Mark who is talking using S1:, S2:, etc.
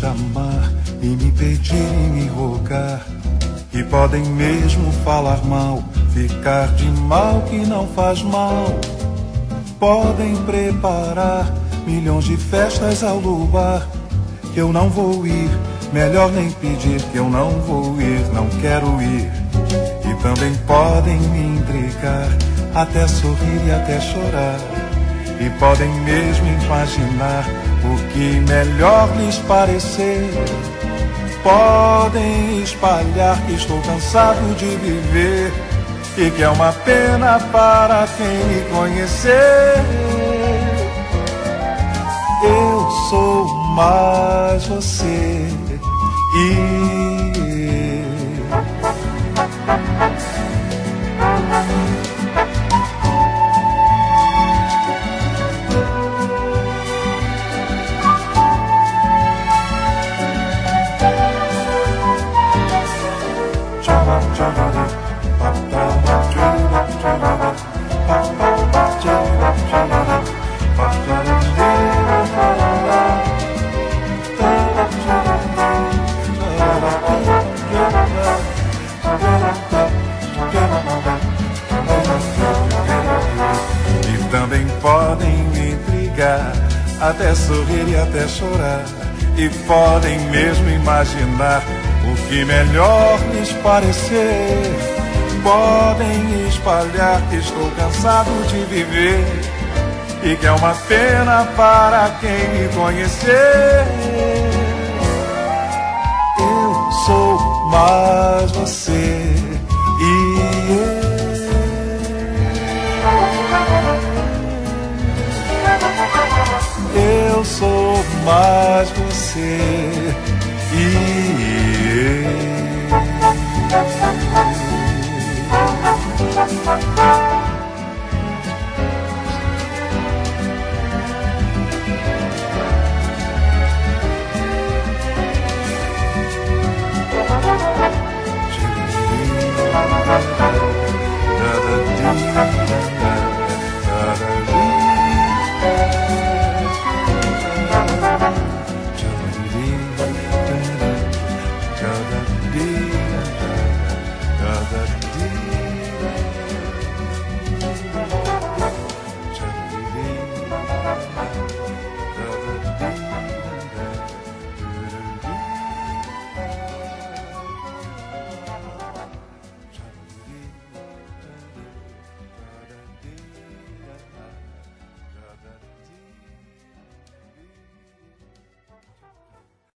S1: chamar e me pedir e me rogar, e podem mesmo falar mal, ficar de mal que não faz mal. Podem preparar milhões de festas ao luar, que eu não vou ir, melhor nem pedir, que eu não vou ir, não quero ir. E também podem me intrigar, até sorrir e até chorar, e podem mesmo imaginar o que melhor lhes parecer. Podem espalhar que estou cansado de viver e que é uma pena para quem me conhecer. Eu sou mais você e também podem me intrigar, até sorrir e até chorar, e podem mesmo imaginar o que melhor lhes parecer. Podem espalhar que estou cansado de viver e que é uma pena para quem me conhecer. Eu sou mais você eu sou mais você da da